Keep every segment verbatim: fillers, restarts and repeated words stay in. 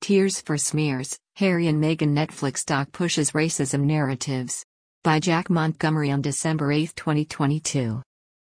Tears for Smears, Harry and Meghan Netflix doc pushes racism narratives. By Jack Montgomery on December eighth, twenty twenty-two.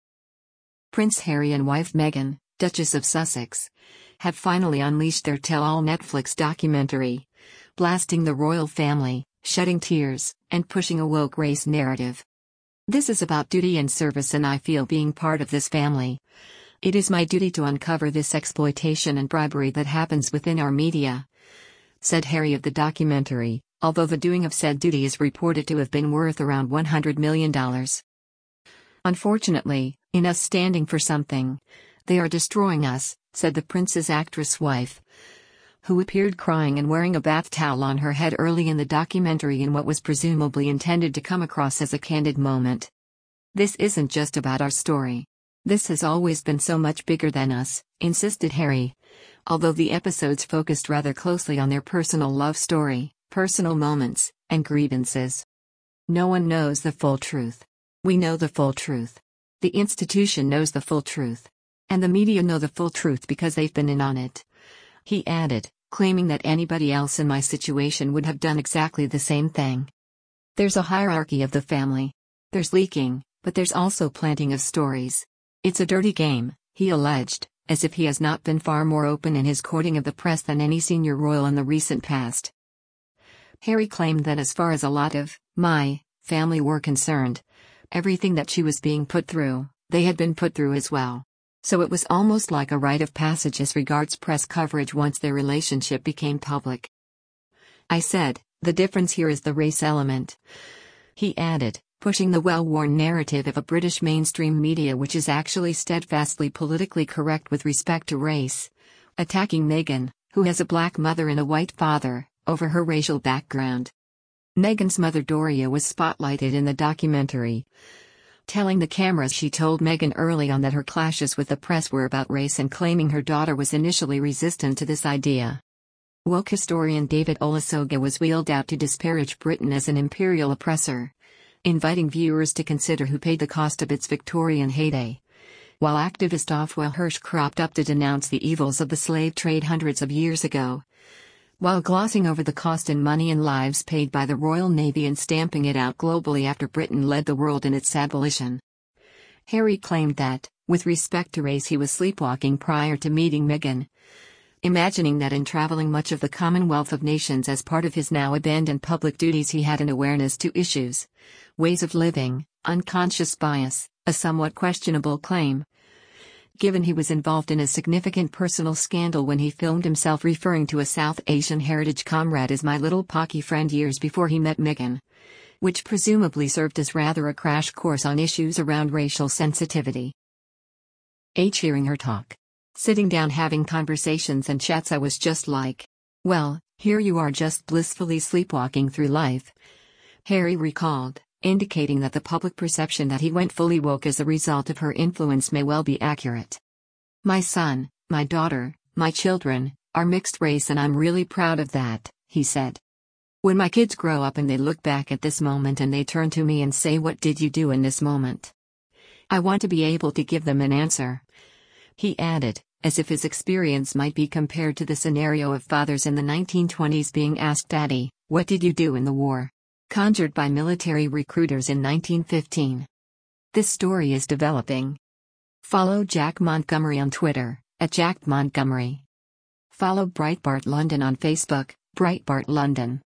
Prince Harry and wife Meghan, Duchess of Sussex, have finally unleashed their tell-all Netflix documentary, blasting the royal family, shedding tears, and pushing a woke race narrative. This is about duty and service, and I feel being part of this family. It is my duty to uncover this exploitation and bribery that happens within our media, said Harry of the documentary, although the doing of said duty is reported to have been worth around one hundred million dollars. Unfortunately, in us standing for something, they are destroying us, said the prince's actress wife, who appeared crying and wearing a bath towel on her head early in the documentary in what was presumably intended to come across as a candid moment. This isn't just about our story. This has always been so much bigger than us, insisted Harry, although the episodes focused rather closely on their personal love story, personal moments, and grievances. No one knows the full truth. We know the full truth. The institution knows the full truth. And the media know the full truth because they've been in on it, he added, claiming that anybody else in my situation would have done exactly the same thing. There's a hierarchy of the family. There's leaking, but there's also planting of stories. It's a dirty game, he alleged, as if he has not been far more open in his courting of the press than any senior royal in the recent past. Harry claimed that as far as a lot of my family were concerned, everything that she was being put through, they had been put through as well. So it was almost like a rite of passage as regards press coverage once their relationship became public. I said, the difference here is the race element, he added, pushing the well-worn narrative of a British mainstream media which is actually steadfastly politically correct with respect to race, attacking Meghan, who has a black mother and a white father, over her racial background. Meghan's mother Doria was spotlighted in the documentary, telling the cameras she told Meghan early on that her clashes with the press were about race and claiming her daughter was initially resistant to this idea. Woke historian David Olusoga was wheeled out to disparage Britain as an imperial oppressor, inviting viewers to consider who paid the cost of its Victorian heyday, while activist Ofwell Hirsch cropped up to denounce the evils of the slave trade hundreds of years ago, while glossing over the cost in money and lives paid by the Royal Navy and stamping it out globally after Britain led the world in its abolition. Harry claimed that, with respect to race, he was sleepwalking prior to meeting Meghan, imagining that in traveling much of the Commonwealth of Nations as part of his now abandoned public duties he had an awareness to issues, ways of living, unconscious bias, a somewhat questionable claim, given he was involved in a significant personal scandal when he filmed himself referring to a South Asian heritage comrade as my little Pocky friend years before he met Meghan, which presumably served as rather a crash course on issues around racial sensitivity. H. Hearing her talk. Sitting down having conversations and chats, I was just like, well, here you are just blissfully sleepwalking through life, Harry recalled, indicating that the public perception that he went fully woke as a result of her influence may well be accurate. My son, my daughter, my children, are mixed race and I'm really proud of that, he said. When my kids grow up and they look back at this moment and they turn to me and say, what did you do in this moment? I want to be able to give them an answer, he added, as if his experience might be compared to the scenario of fathers in the nineteen twenties being asked, Daddy, what did you do in the war? Conjured by military recruiters in nineteen fifteen. This story is developing. Follow Jack Montgomery on Twitter, at Jack Montgomery. Follow Breitbart London on Facebook, Breitbart London.